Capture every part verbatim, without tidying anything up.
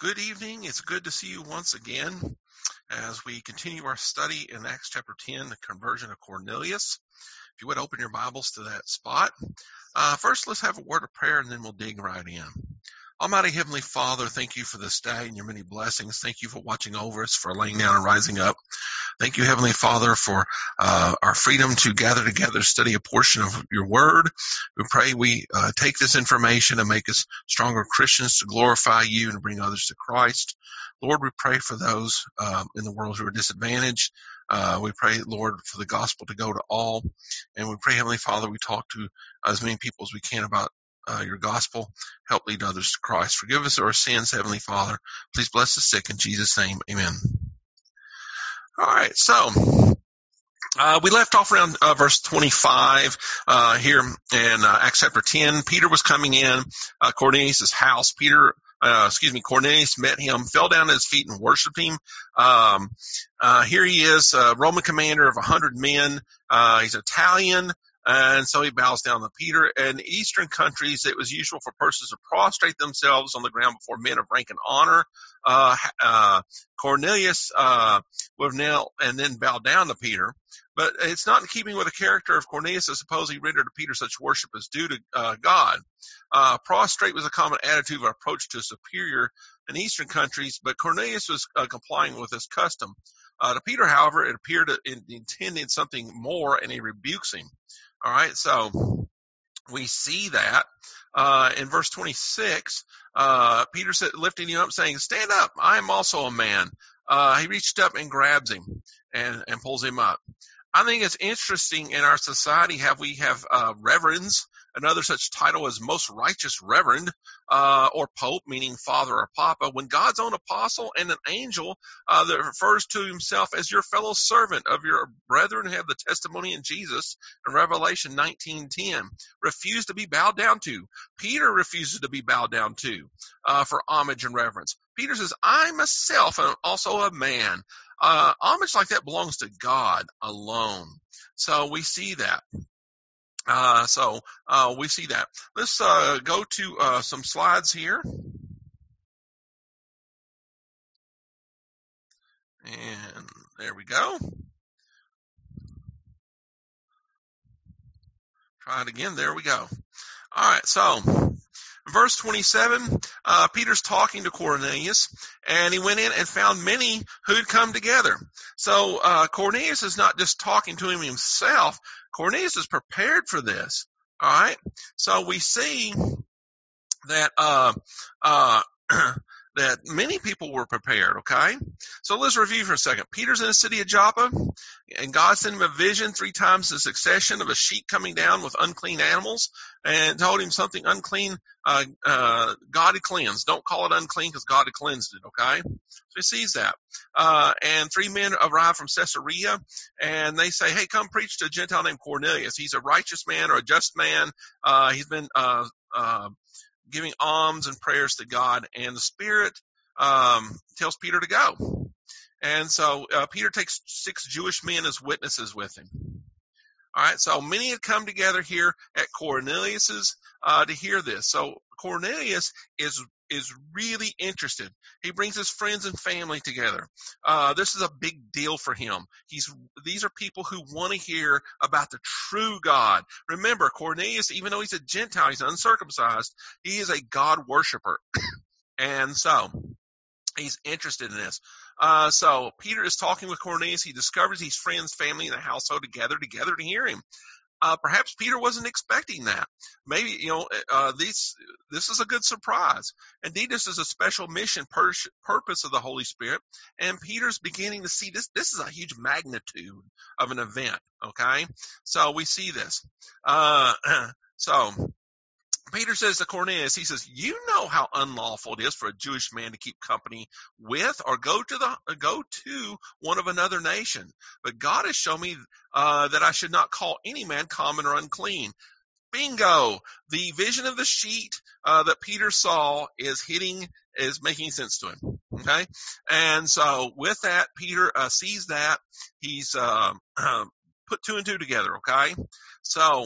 Good evening. It's good to see you once again as we continue our study in Acts chapter ten, the conversion of Cornelius. If you would open your Bibles to that spot. Uh, first, let's have a word of prayer and then we'll dig right in. Almighty Heavenly Father, thank you for this day and your many blessings. Thank you for watching over us, for laying down and rising up. Thank you, Heavenly Father, for uh, our freedom to gather together, study a portion of your word. We pray we uh, take this information and make us stronger Christians to glorify you and bring others to Christ. Lord, we pray for those um, in the world who are disadvantaged. Uh, we pray, Lord, for the gospel to go to all. And we pray, Heavenly Father, we talk to as many people as we can about Uh, your gospel. Help lead others to Christ. Forgive us our sins, Heavenly Father. Please bless the sick in Jesus' name. Amen. All right, so uh, we left off around uh, verse twenty-five uh, here in uh, Acts chapter ten. Peter was coming in uh, Cornelius' house. Peter, uh, excuse me, Cornelius met him, fell down at his feet and worshipped him. Um, uh, here he is, a Roman commander of a hundred men. Uh, he's Italian. And so he bows down to Peter. In Eastern countries, it was usual for persons to prostrate themselves on the ground before men of rank and honor. Uh, uh, Cornelius uh, would kneel and then bow down to Peter. But it's not in keeping with the character of Cornelius to suppose he rendered to Peter such worship as due to uh, God. Uh, prostrate was a common attitude of approach to a superior in Eastern countries, but Cornelius was uh, complying with this custom. Uh, to Peter, however, it appeared it intended something more, and he rebukes him. All right, so we see that uh, in verse twenty-six, uh, Peter said, lifting him up, saying, "Stand up, I am also a man." Uh, he reached up and grabs him and, and pulls him up. I think it's interesting in our society how we have uh, reverends, another such title as most righteous reverend, uh, or pope, meaning father or papa, when God's own apostle and an angel uh, that refers to himself as your fellow servant of your brethren who have the testimony in Jesus in Revelation nineteen ten, refused to be bowed down to. Peter refuses to be bowed down to uh, for homage and reverence. Peter says, "I myself am also a man." Uh, homage like that belongs to God alone. So we see that. Uh, so uh, we see that. Let's uh, go to uh, some slides here. And there we go. Try it again. There we go. All right, so verse twenty-seven, uh, Peter's talking to Cornelius, and he went in and found many who'd come together. So uh, Cornelius is not just talking to him himself. Cornelius is prepared for this. All right, so we see that uh, uh, that many people were prepared. Okay, so let's review for a second. Peter's in the city of Joppa, and God sent him a vision three times in succession of a sheep coming down with unclean animals, and told him something unclean, uh, uh, God had cleansed. Don't call it unclean because God had cleansed it, okay? So he sees that. Uh, and three men arrive from Caesarea, and they say, "Hey, come preach to a Gentile named Cornelius. He's a righteous man or a just man. Uh, he's been uh, uh, giving alms and prayers to God." And the Spirit um, tells Peter to go. And so uh, Peter takes six Jewish men as witnesses with him. All right, so many had come together here at Cornelius's uh, to hear this. So Cornelius is is really interested. He brings his friends and family together. Uh, this is a big deal for him. He's these are people who want to hear about the true God. Remember, Cornelius, even though he's a Gentile, he's uncircumcised, he is a God worshiper, and so he's interested in this. Uh, so Peter is talking with Cornelius. He discovers his friends, family, and the household together together to hear him. Uh, perhaps Peter wasn't expecting that. Maybe, you know, uh, these, this is a good surprise. Indeed, this is a special mission pur- purpose of the Holy Spirit. And Peter's beginning to see this. This is a huge magnitude of an event. Okay. So we see this. Uh, so Peter says to Cornelius, he says, "You know how unlawful it is for a Jewish man to keep company with or go to the go to one of another nation. But God has shown me uh, that I should not call any man common or unclean." Bingo! The vision of the sheet uh, that Peter saw is hitting, is making sense to him. Okay, and so with that, Peter uh, sees that. He's uh, put two and two together. Okay, so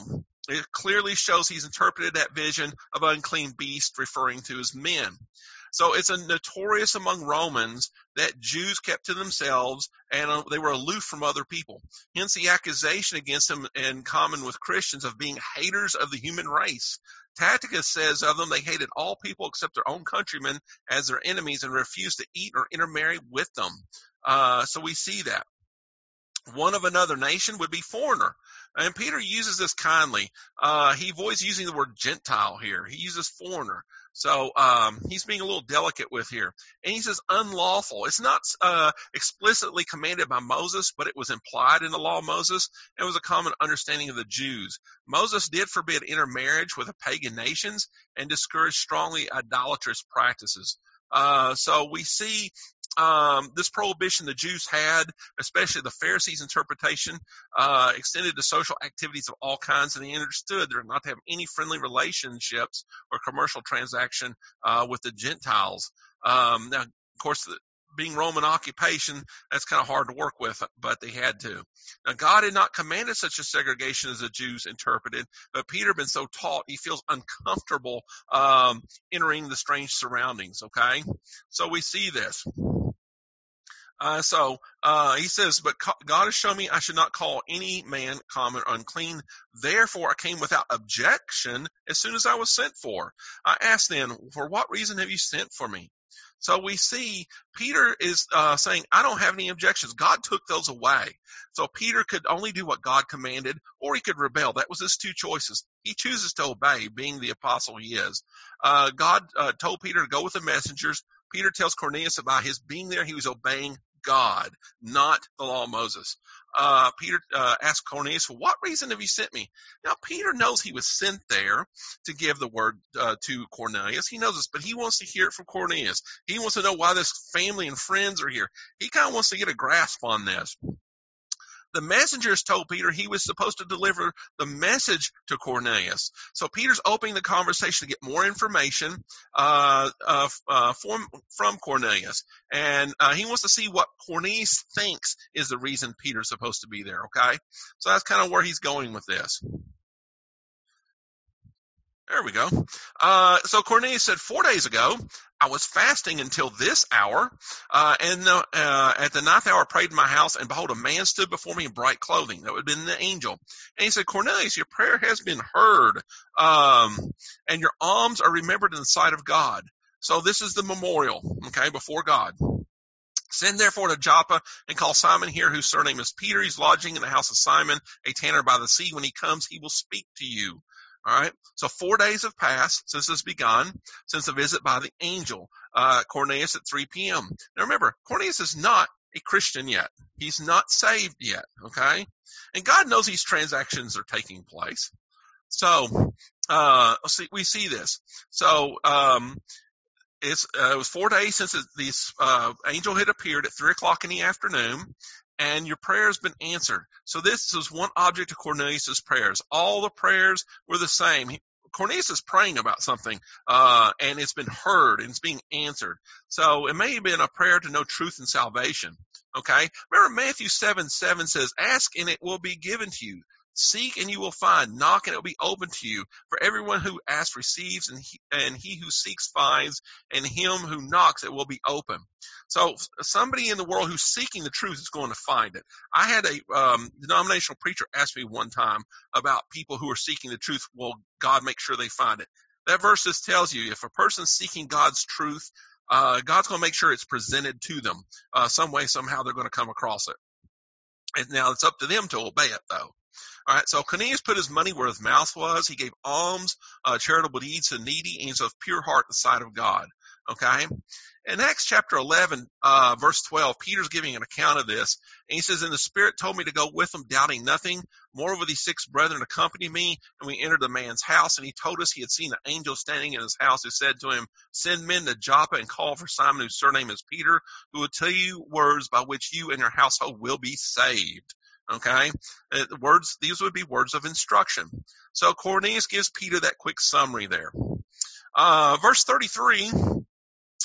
It clearly shows he's interpreted that vision of unclean beast referring to his men. So it's a notorious among Romans that Jews kept to themselves and uh, they were aloof from other people. Hence the accusation against them in common with Christians of being haters of the human race. Tacitus says of them they hated all people except their own countrymen as their enemies and refused to eat or intermarry with them. Uh, so we see that. One of another nation would be foreigner. And Peter uses this kindly. Uh, he avoids using the word Gentile here. He uses foreigner. So um, he's being a little delicate with here. And he says unlawful. It's not uh, explicitly commanded by Moses, but it was implied in the law of Moses. It was a common understanding of the Jews. Moses did forbid intermarriage with the pagan nations and discouraged strongly idolatrous practices. Uh, so we see Um, this prohibition the Jews had, especially the Pharisees' interpretation, uh, extended to social activities of all kinds, and they understood they're not to have any friendly relationships or commercial transaction uh, with the Gentiles. Um, now, of course, the, being Roman occupation, that's kind of hard to work with, but they had to. Now, God had not commanded such a segregation as the Jews interpreted, but Peter had been so taught he feels uncomfortable um, entering the strange surroundings, okay? So we see this. Uh, so uh, he says, but God has shown me I should not call any man common or unclean. Therefore, I came without objection as soon as I was sent for. I asked then, for what reason have you sent for me? So we see Peter is uh, saying, I don't have any objections. God took those away. So Peter could only do what God commanded, or he could rebel. That was his two choices. He chooses to obey, being the apostle he is. Uh, God uh, told Peter to go with the messengers. Peter tells Cornelius about his being there. He was obeying God, not the law of Moses. Uh, Peter uh, asked Cornelius, for what reason have you sent me? Now, Peter knows he was sent there to give the word uh, to Cornelius. He knows this, but he wants to hear it from Cornelius. He wants to know why this family and friends are here. He kind of wants to get a grasp on this. The messengers told Peter he was supposed to deliver the message to Cornelius. So Peter's opening the conversation to get more information uh, uh, uh, from, from Cornelius. And uh, he wants to see what Cornelius thinks is the reason Peter's supposed to be there, okay? So that's kind of where he's going with this. There we go. Uh, so Cornelius said, four days ago, I was fasting until this hour, uh, and uh, uh, at the ninth hour I prayed in my house, and behold, a man stood before me in bright clothing. That would have been the angel. And he said, Cornelius, your prayer has been heard, um, and your alms are remembered in the sight of God. So this is the memorial, okay, before God. Send therefore to Joppa and call Simon here, whose surname is Peter. He's lodging in the house of Simon, a tanner by the sea. When he comes, he will speak to you. All right. So four days have passed since this begun, since the visit by the angel, uh, Cornelius at three p.m. Now remember, Cornelius is not a Christian yet. He's not saved yet. Okay. And God knows these transactions are taking place. So, uh, see, we see this. So, um, it's, uh, it was four days since this, uh, angel had appeared at three o'clock in the afternoon. And your prayer has been answered. So this is one object of Cornelius' prayers. All the prayers were the same. He, Cornelius is praying about something, uh, and it's been heard and it's being answered. So it may have been a prayer to know truth and salvation. Okay? Remember Matthew seven seven says, ask and it will be given to you. Seek and you will find. Knock and it will be open to you. For everyone who asks receives, and he, and he who seeks finds, and him who knocks it will be open. So somebody in the world who's seeking the truth is going to find it. I had a um, denominational preacher ask me one time about people who are seeking the truth. Will God make sure they find it? That verse just tells you if a person's seeking God's truth, uh, God's going to make sure it's presented to them uh, some way, somehow they're going to come across it. And now it's up to them to obey it, though. All right, so Cornelius put his money where his mouth was. He gave alms, uh, charitable deeds to the needy, and he's of pure heart in the sight of God. Okay? In Acts chapter eleven, uh, verse twelve, Peter's giving an account of this. And he says, and the Spirit told me to go with them, doubting nothing. Moreover, these six brethren accompanied me, and we entered the man's house. And he told us he had seen an angel standing in his house who said to him, send men to Joppa and call for Simon, whose surname is Peter, who will tell you words by which you and your household will be saved. Okay, uh, words. These would be words of instruction. So Cornelius gives Peter that quick summary there. Uh, verse thirty-three.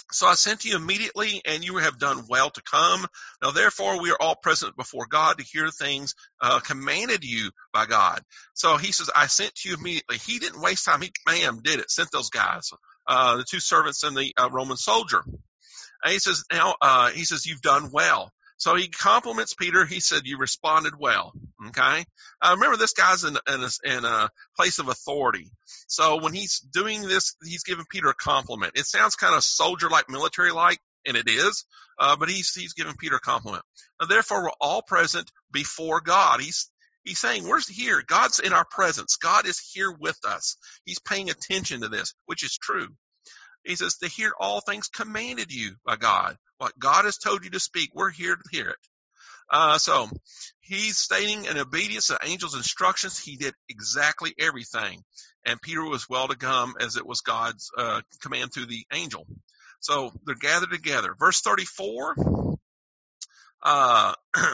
So I sent you immediately, and you have done well to come. Now, therefore, we are all present before God to hear things uh, commanded you by God. So he says, I sent to you immediately. He didn't waste time. He, bam, did it. Sent those guys, uh, the two servants and the uh, Roman soldier. And he says, now, uh, he says, you've done well. So he compliments Peter. He said, you responded well. Okay. Uh, remember, this guy's in, in, a, in a place of authority. So when he's doing this, he's giving Peter a compliment. It sounds kind of soldier-like, military-like, and it is, uh, but he's, he's giving Peter a compliment. Now, therefore, we're all present before God. He's, he's saying, we're here. God's in our presence. God is here with us. He's paying attention to this, which is true. He says, to hear all things commanded you by God. What God has told you to speak, we're here to hear it. Uh, so he's stating in obedience to angels' instructions, he did exactly everything. And Peter was well to come as it was God's uh, command through the angel. So they're gathered together. Verse thirty-four. Uh, let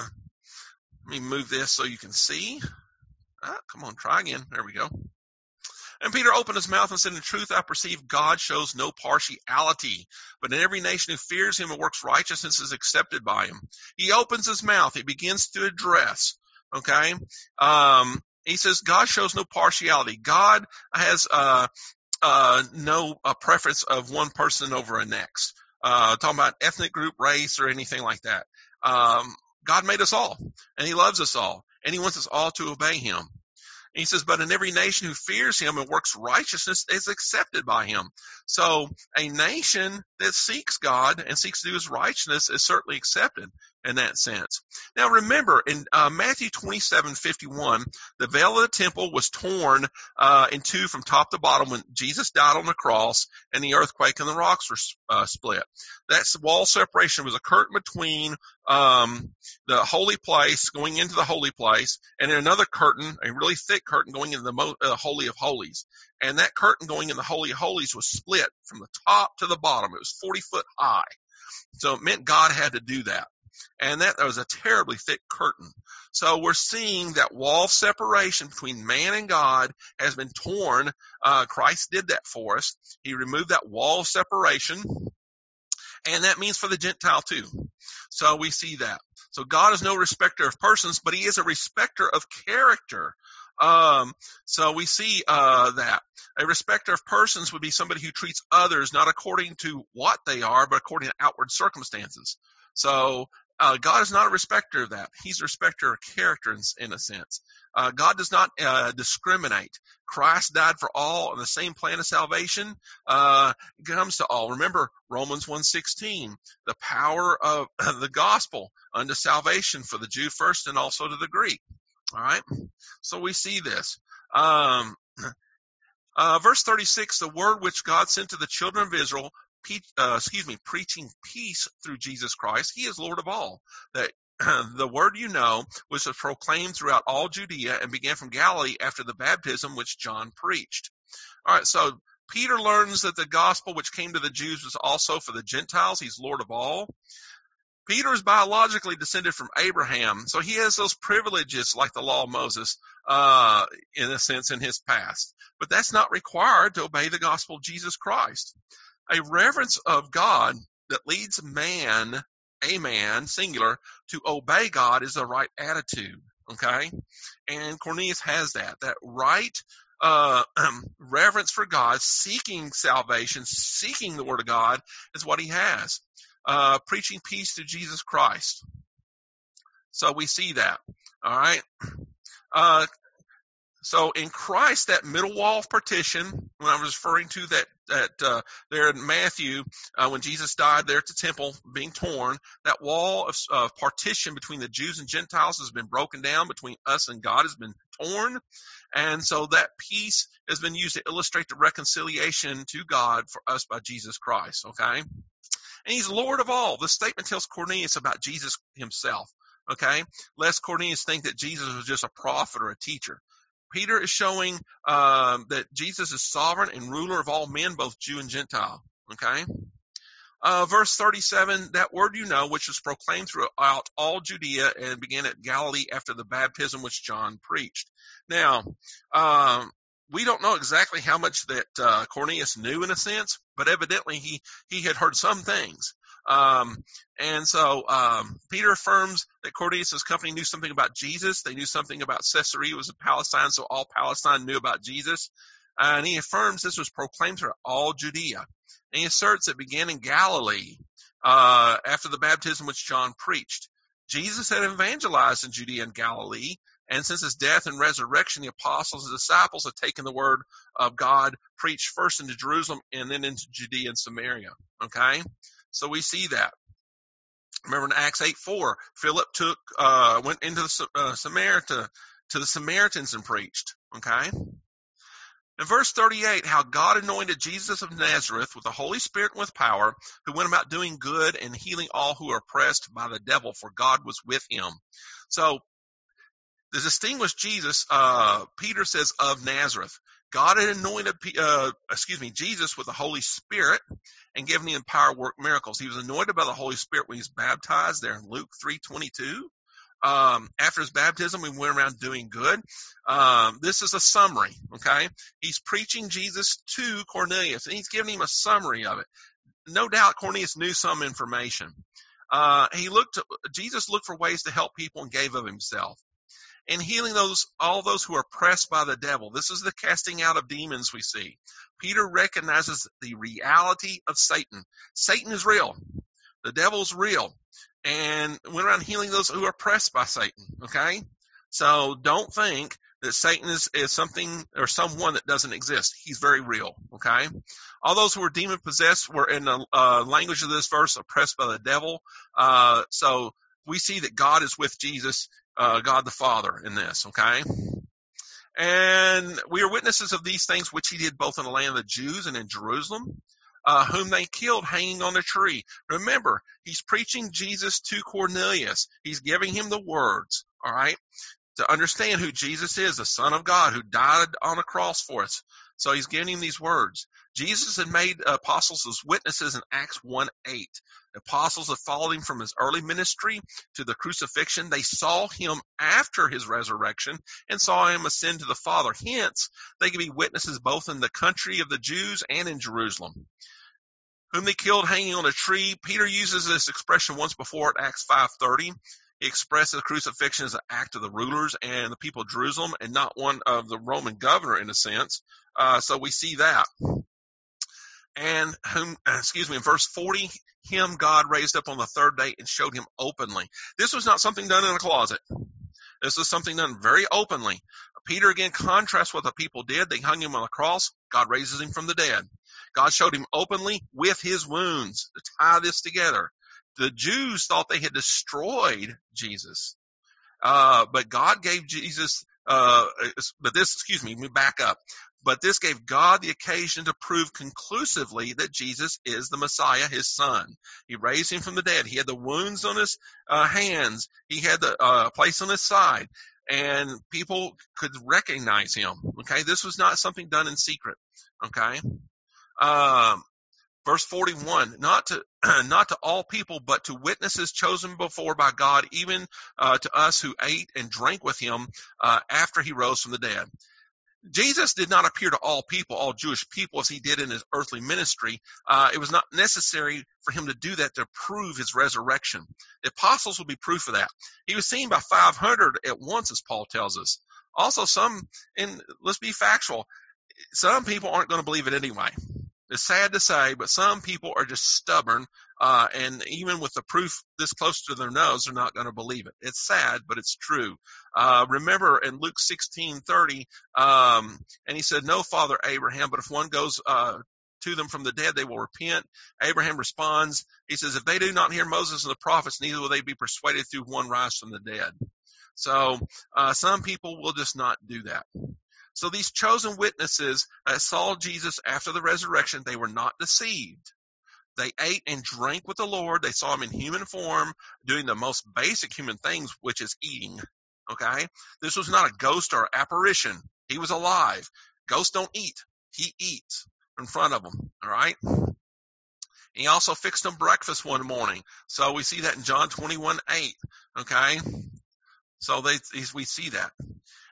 me move this so you can see. Ah, come on, try again. There we go. And Peter opened his mouth and said, in truth, I perceive God shows no partiality, but in every nation who fears him and works righteousness is accepted by him. He opens his mouth. He begins to address. Okay. Um, he says, God shows no partiality. God has, uh, uh, no uh, preference of one person over a next. Uh, talking about ethnic group, race, or anything like that. Um, God made us all, and he loves us all, and he wants us all to obey him. He says, but in every nation who fears him and works righteousness is accepted by him. So a nation that seeks God and seeks to do his righteousness is certainly accepted in that sense. Now remember, in uh, Matthew twenty-seven fifty-one, the veil of the temple was torn uh, in two from top to bottom when Jesus died on the cross, and the earthquake and the rocks were uh, split. That wall separation was a curtain between um, the holy place going into the holy place, and then another curtain, a really thick curtain going into the mo- uh, Holy of Holies. And that curtain going in the Holy of Holies was split from the top to the bottom. It was forty foot high. So it meant God had to do that. And that, that was a terribly thick curtain. So we're seeing that wall separation between man and God has been torn. Uh, Christ did that for us. He removed that wall separation. And that means for the Gentile too. So we see that. So God is no respecter of persons, but he is a respecter of character. Um, so we see uh, that. A respecter of persons would be somebody who treats others not according to what they are, but according to outward circumstances. So uh, God is not a respecter of that. He's a respecter of character in, in a sense. Uh, God does not uh, discriminate. Christ died for all, and the same plan of salvation uh, comes to all. Remember Romans one sixteen, the power of the gospel unto salvation for the Jew first and also to the Greek. All right, so we see this. Um, uh, verse thirty-six, the word which God sent to the children of Israel, pe- uh, excuse me, preaching peace through Jesus Christ. He is Lord of all. That the word you know was proclaimed throughout all Judea and began from Galilee after the baptism which John preached. All right, so Peter learns that the gospel which came to the Jews was also for the Gentiles. He's Lord of all. Peter is biologically descended from Abraham, so he has those privileges like the law of Moses, uh, in a sense, in his past. But that's not required to obey the gospel of Jesus Christ. A reverence of God that leads man, a man, singular, to obey God is the right attitude, okay? And Cornelius has that, that right uh, reverence for God, seeking salvation, seeking the word of God is what he has. Uh, preaching peace to Jesus Christ. So we see that. All right. Uh, so in Christ, that middle wall of partition, when I was referring to that, that uh, there in Matthew, uh, when Jesus died there at the temple being torn, that wall of, of partition between the Jews and Gentiles has been broken down, between us and God has been torn. And so that peace has been used to illustrate the reconciliation to God for us by Jesus Christ. Okay. And he's Lord of all. The statement tells Cornelius about Jesus himself, okay? Lest Cornelius think that Jesus was just a prophet or a teacher. Peter is showing um, that Jesus is sovereign and ruler of all men, both Jew and Gentile, okay? Uh, verse thirty-seven, that word you know, which was proclaimed throughout all Judea and began at Galilee after the baptism which John preached. Now, um, we don't know exactly how much that uh, Cornelius knew in a sense, but evidently he, he had heard some things. Um, and so um, Peter affirms that Cornelius' company knew something about Jesus. They knew something about Caesarea was in Palestine, so all Palestine knew about Jesus. Uh, and he affirms this was proclaimed throughout all Judea. And he asserts it began in Galilee uh, after the baptism which John preached. Jesus had evangelized in Judea and Galilee, and since his death and resurrection, the apostles and disciples had taken the word of God, preached first into Jerusalem and then into Judea and Samaria. Okay? So we see that. Remember in Acts eight four, Philip took, uh, went into the, uh, Samaria to, to the Samaritans and preached. Okay? In verse thirty-eight, how God anointed Jesus of Nazareth with the Holy Spirit and with power, who went about doing good and healing all who are oppressed by the devil, for God was with him. So, the distinguished Jesus, uh, Peter says, of Nazareth. God had anointed, uh, excuse me, Jesus with the Holy Spirit and given him power to work miracles. He was anointed by the Holy Spirit when he was baptized there in Luke three twenty-two. Um, after his baptism, we went around doing good. Um, this is a summary, okay? He's preaching Jesus to Cornelius, and he's giving him a summary of it. No doubt Cornelius knew some information. Uh, he looked, Jesus looked for ways to help people and gave of himself. And healing those, all those who are oppressed by the devil. This is the casting out of demons we see. Peter recognizes the reality of Satan. Satan is real. The devil's real. And went around healing those who are oppressed by Satan, okay? So don't think that Satan is, is something or someone that doesn't exist. He's very real, okay? All those who were demon-possessed were, in the uh, language of this verse, oppressed by the devil. Uh, so we see that God is with Jesus, uh, God the Father in this, okay? And we are witnesses of these things which he did both in the land of the Jews and in Jerusalem, Uh, whom they killed hanging on a tree. Remember, he's preaching Jesus to Cornelius. He's giving him the words, all right, to understand who Jesus is, the Son of God who died on a cross for us. So he's giving him these words. Jesus had made apostles as witnesses in Acts one eight. The apostles had followed him from his early ministry to the crucifixion. They saw him after his resurrection and saw him ascend to the Father. Hence, they could be witnesses both in the country of the Jews and in Jerusalem. Whom they killed hanging on a tree. Peter uses this expression once before at Acts five thirty. He expresses the crucifixion as an act of the rulers and the people of Jerusalem and not one of the Roman governor in a sense. Uh, so we see that. And whom, excuse me, in verse forty, him God raised up on the third day and showed him openly. This was not something done in a closet. This was something done very openly. Peter again contrasts what the people did. They hung him on the cross. God raises him from the dead. God showed him openly with his wounds to tie this together. The Jews thought they had destroyed Jesus. Uh, but God gave Jesus, uh, but this, excuse me, let me back up. But this gave God the occasion to prove conclusively that Jesus is the Messiah, his son. He raised him from the dead. He had the wounds on his uh, hands. He had the uh, place on his side. And people could recognize him. Okay, this was not something done in secret. Okay. Um, verse forty-one, not to, not to all people, but to witnesses chosen before by God, even, uh, to us who ate and drank with him, uh, after he rose from the dead. Jesus did not appear to all people, all Jewish people, as he did in his earthly ministry. Uh, it was not necessary for him to do that to prove his resurrection. The apostles will be proof of that. He was seen by five hundred at once, as Paul tells us. Also, some, and let's be factual, some people aren't going to believe it anyway. It's sad to say, but some people are just stubborn, uh, and even with the proof this close to their nose, they're not going to believe it. It's sad, but it's true. Uh, remember in Luke sixteen thirty, um, and he said, "No, Father Abraham, but if one goes uh, to them from the dead, they will repent." Abraham responds, he says, "If they do not hear Moses and the prophets, neither will they be persuaded through one rise from the dead." So uh, some people will just not do that. So these chosen witnesses that saw Jesus after the resurrection, they were not deceived. They ate and drank with the Lord. They saw him in human form doing the most basic human things, which is eating. Okay? This was not a ghost or apparition. He was alive. Ghosts don't eat. He eats in front of them. All right? He also fixed them breakfast one morning. So we see that in John twenty-one eight. Okay? So they, we see that.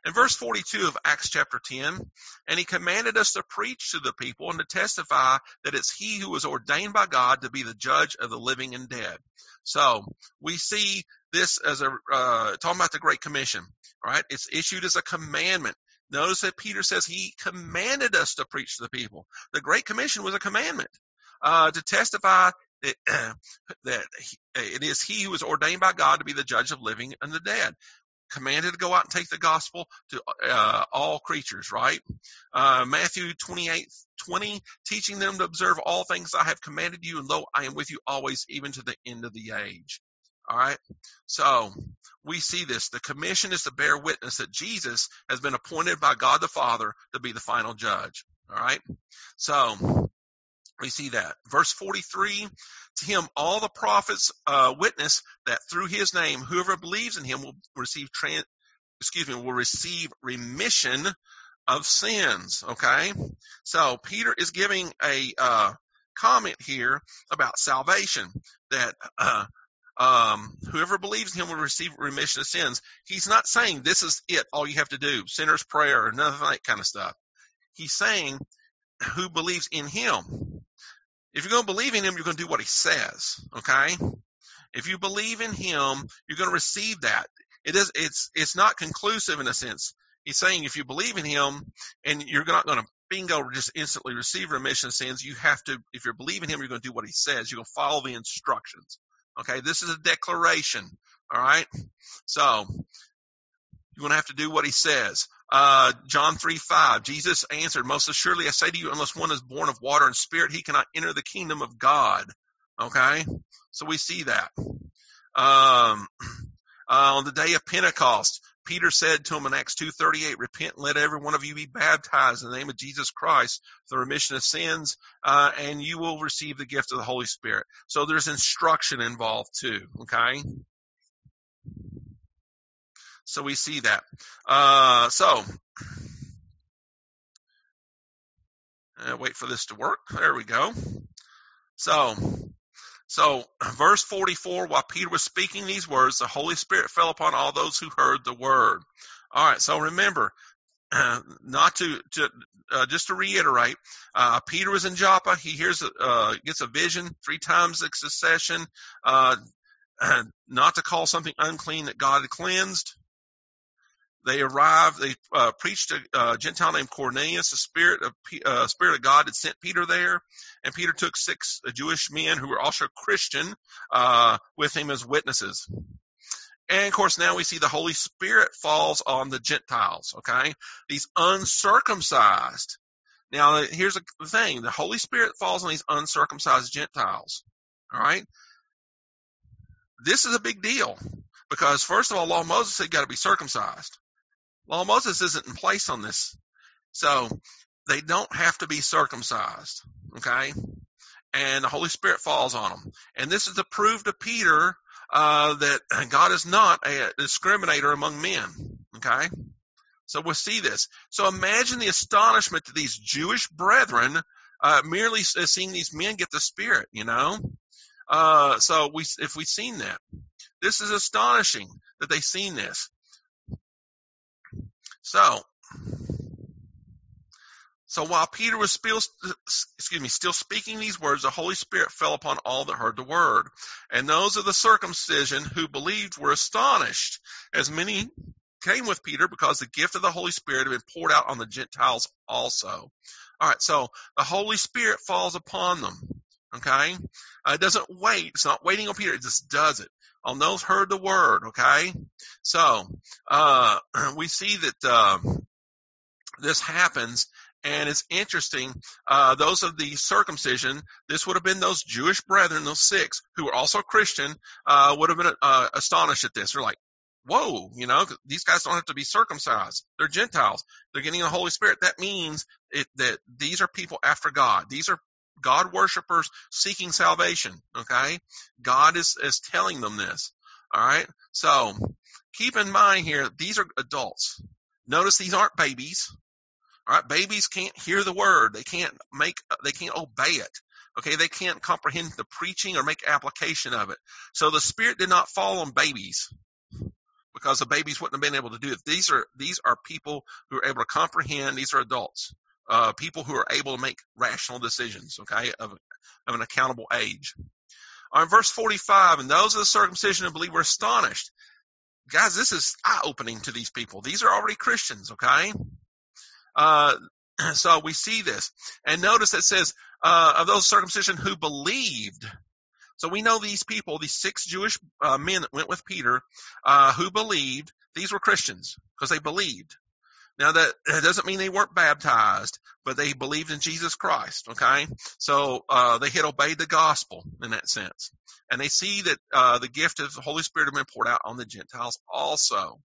In verse forty-two of Acts chapter ten, and he commanded us to preach to the people and to testify that it's he who was ordained by God to be the judge of the living and dead. So we see this as a, uh, talking about the Great Commission, right? It's issued as a commandment. Notice that Peter says he commanded us to preach to the people. The Great Commission was a commandment, uh, to testify that, uh, that he, it is he who was ordained by God to be the judge of living and the dead. Commanded to go out and take the gospel to uh, all creatures, right? Uh, Matthew twenty-eight twenty, teaching them to observe all things I have commanded you, and lo, I am with you always, even to the end of the age. All right? So we see this. The commission is to bear witness that Jesus has been appointed by God the Father to be the final judge. All right? So we see that. Verse forty-three, to him all the prophets uh, witness that through his name, whoever believes in him will receive, trans, excuse me, will receive remission of sins. Okay? So Peter is giving a uh, comment here about salvation, that uh, um, whoever believes in him will receive remission of sins. He's not saying this is it, all you have to do, sinner's prayer, or none of that kind of stuff. He's saying who believes in him. If you're going to believe in him, you're going to do what he says, okay? If you believe in him, you're going to receive that. It is, it's, it's not conclusive in a sense. He's saying if you believe in him and you're not going to bingo just instantly receive remission of sins, you have to, if you're believing him, you're going to do what he says. You're going to follow the instructions, okay? This is a declaration, all right? So you're going to have to do what he says. Uh, John three five, Jesus answered, most assuredly I say to you, unless one is born of water and spirit, he cannot enter the kingdom of God. Okay? So we see that. Um, uh, on the day of Pentecost, Peter said to him in Acts two thirty-eight, repent and let every one of you be baptized in the name of Jesus Christ for the remission of sins, uh, and you will receive the gift of the Holy Spirit. So there's instruction involved too. Okay? So we see that. Uh, so, uh, wait for this to work. There we go. So, so verse forty-four, while Peter was speaking these words, the Holy Spirit fell upon all those who heard the word. All right. So remember, uh, not to, to uh, just to reiterate, uh, Peter was in Joppa. He hears, uh, gets a vision three times in succession, uh, not to call something unclean that God had cleansed. They arrived, they uh, preached to a Gentile named Cornelius. The Spirit of uh, Spirit of God had sent Peter there, and Peter took six uh, Jewish men who were also Christian uh, with him as witnesses. And, of course, now we see the Holy Spirit falls on the Gentiles, okay? These uncircumcised. Now, here's the thing. The Holy Spirit falls on these uncircumcised Gentiles, all right? This is a big deal because, first of all, law of Moses said you got to be circumcised. Law of Moses isn't in place on this. So they don't have to be circumcised, okay? And the Holy Spirit falls on them. And this is to prove to Peter uh, that God is not a discriminator among men, okay? So we'll see this. So imagine the astonishment to these Jewish brethren uh, merely seeing these men get the Spirit, you know? Uh, so we, if we've seen that, this is astonishing that they've seen this. So, so while Peter was still, excuse me, still speaking these words, the Holy Spirit fell upon all that heard the word. And those of the circumcision who believed were astonished, as many came with Peter because the gift of the Holy Spirit had been poured out on the Gentiles also. All right, so the Holy Spirit falls upon them, okay? Uh, it doesn't wait. It's not waiting on Peter. It just does it. On those heard the word, okay? So, uh, we see that, uh, this happens, and it's interesting, uh, those of the circumcision, this would have been those Jewish brethren, those six, who were also Christian, uh, would have been, uh, astonished at this. They're like, whoa, you know, these guys don't have to be circumcised. They're Gentiles. They're getting the Holy Spirit. That means it, that these are people after God. These are God worshipers seeking salvation, okay? God is, is telling them this, all right? So keep in mind here, these are adults. Notice these aren't babies, all right? Babies can't hear the word. They can't make, they can't obey it, okay? They can't comprehend the preaching or make application of it. So the Spirit did not fall on babies. because the babies wouldn't have been able to do it. These are these are people who are able to comprehend. These are adults, uh, people who are able to make rational decisions, okay, of, of an accountable age. On verse forty-five, and those of the circumcision who believe were astonished. Guys, this is eye-opening to these people. These are already Christians, okay? Uh, so we see this. And notice it says, uh, of those circumcision who believed. So we know these people, these six Jewish uh, men that went with Peter, uh, who believed, these were Christians because they believed. Now that, that doesn't mean they weren't baptized, but they believed in Jesus Christ, okay? So uh, they had obeyed the gospel in that sense. And they see that uh, the gift of the Holy Spirit had been poured out on the Gentiles also.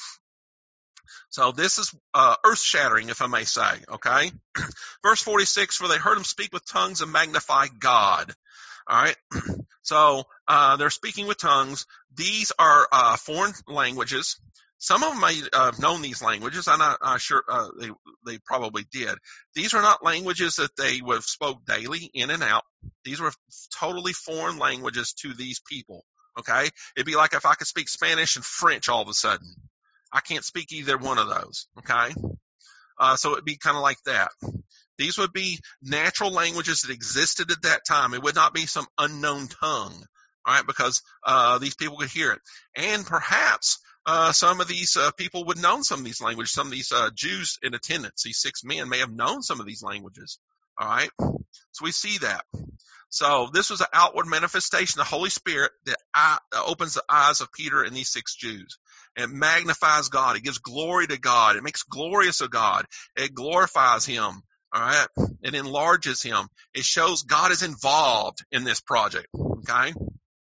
So this is uh, earth-shattering, if I may say, okay? Verse forty-six, for they heard him speak with tongues and magnify God. All right? So uh, they're speaking with tongues. These are uh, foreign languages. Some of them may uh, have known these languages. I'm not uh, sure uh, they they probably did. These are not languages that they would have spoke daily in and out. These were totally foreign languages to these people, okay? It'd be like if I could speak Spanish and French all of a sudden. I can't speak either one of those, okay? Uh, so it'd be kind of like that. These would be natural languages that existed at that time. It would not be some unknown tongue, all right, because uh, these people could hear it. And perhaps uh, some of these uh, people would know some of these languages. Some of these uh, Jews in attendance, these six men, may have known some of these languages, all right? So we see that. So this was an outward manifestation of the Holy Spirit that eye, uh, opens the eyes of Peter and these six Jews. It magnifies God. It gives glory to God. It makes glorious of God. It glorifies Him. All right. It enlarges Him. It shows God is involved in this project. Okay.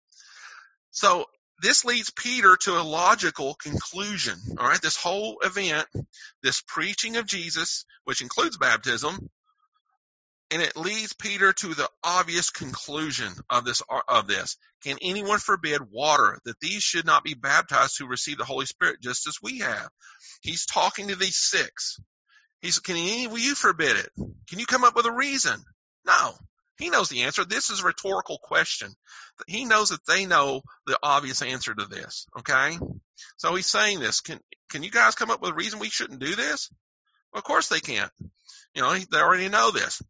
So this leads Peter to a logical conclusion. All right. This whole event, this preaching of Jesus, which includes baptism, and it leads Peter to the obvious conclusion of this, of this. Can anyone forbid water, that these should not be baptized who receive the Holy Spirit just as we have? He's talking to these six. He's, can any of you forbid it? Can you come up with a reason? No. He knows the answer. This is a rhetorical question. He knows that they know the obvious answer to this. Okay? So he's saying this. Can, can you guys come up with a reason we shouldn't do this? Well, of course they can't. You know, they already know this.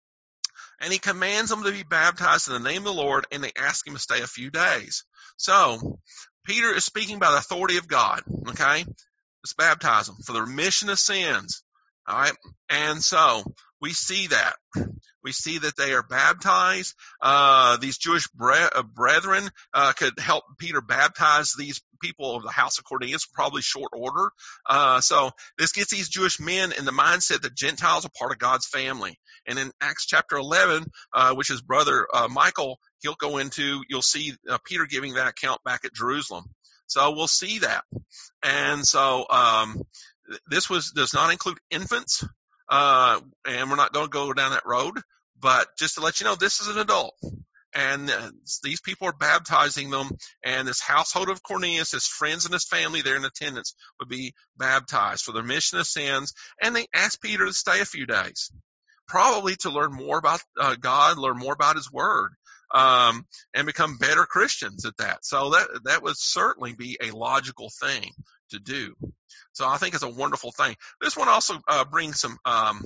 And he commands them to be baptized in the name of the Lord, and they ask him to stay a few days. So, Peter is speaking by the authority of God, okay? Let's baptize them for the remission of sins, all right? And so, we see that. We see that they are baptized. Uh, these Jewish bre- uh, brethren uh, could help Peter baptize these people of the house of Cornelius, probably short order. Uh, so this gets these Jewish men in the mindset that Gentiles are part of God's family. And in Acts chapter eleven, uh, which is brother uh, Michael, he'll go into, you'll see uh, Peter giving that account back at Jerusalem. So we'll see that. And so um, this was does not include infants. Uh, and we're not going to go down that road, but just to let you know, this is an adult. And uh, these people are baptizing them, and this household of Cornelius, his friends and his family there in attendance, would be baptized for the remission of sins. And they asked Peter to stay a few days, probably to learn more about uh, God, learn more about His Word, um, and become better Christians at that. So that that would certainly be a logical thing to do. So I think it's a wonderful thing. This one also uh, brings some um,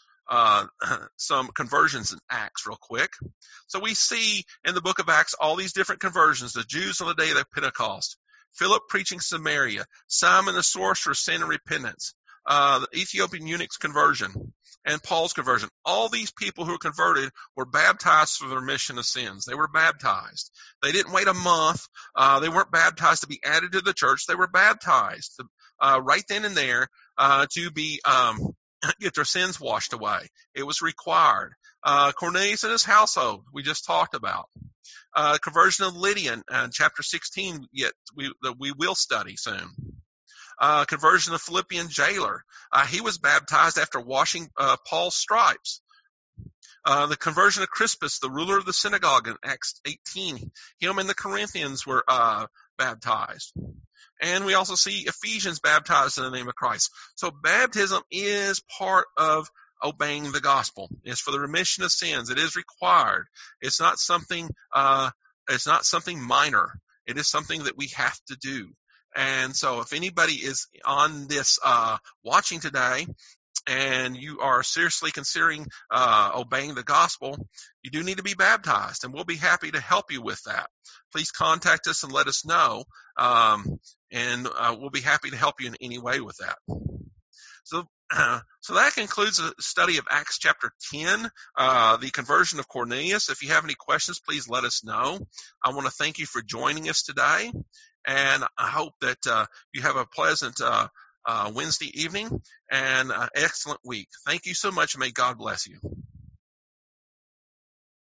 uh, some conversions in Acts real quick. So we see in the book of Acts all these different conversions. The Jews on the day of Pentecost, Philip preaching Samaria, Simon the sorcerer sin and repentance, uh, the Ethiopian eunuch's conversion, and Paul's conversion. All these people who were converted were baptized for the remission of sins. They were baptized. They didn't wait a month. Uh, they weren't baptized to be added to the church. They were baptized uh, right then and there uh, to be um, get their sins washed away. It was required. Uh, Cornelius and his household, we just talked about. Uh, conversion of Lydia in uh, chapter sixteen, yet we, that we will study soon. Uh, conversion of Philippian jailer. Uh, he was baptized after washing uh, Paul's stripes. Uh, the conversion of Crispus, the ruler of the synagogue in Acts eighteen. Him and the Corinthians were uh, baptized. And we also see Ephesians baptized in the name of Christ. So baptism is part of obeying the gospel. It's for the remission of sins. It is required. It's not something, uh, it's not something minor. It is something that we have to do. And so if anybody is on this uh, watching today, and you are seriously considering uh, obeying the gospel, you do need to be baptized, and we'll be happy to help you with that. Please contact us and let us know, um, and uh, we'll be happy to help you in any way with that. So, uh, so that concludes the study of Acts chapter ten, uh, the conversion of Cornelius. If you have any questions, please let us know. I want to thank you for joining us today, and I hope that uh, you have a pleasant uh, uh, Wednesday evening and an excellent week. Thank you so much, and may God bless you.